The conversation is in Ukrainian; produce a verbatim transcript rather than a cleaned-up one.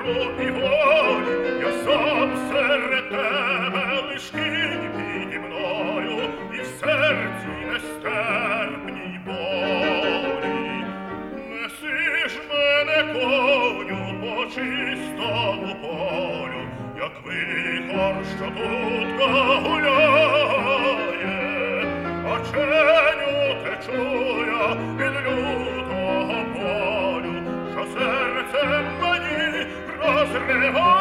і волі, я сам серед тебе лиш кінь піді мною, і в серці нестерпній болі. Неси ж мене, коню, по чистому полю, як вихор, що тутка гуляє, оченю течу я від лютого болю, що серце мені розриває.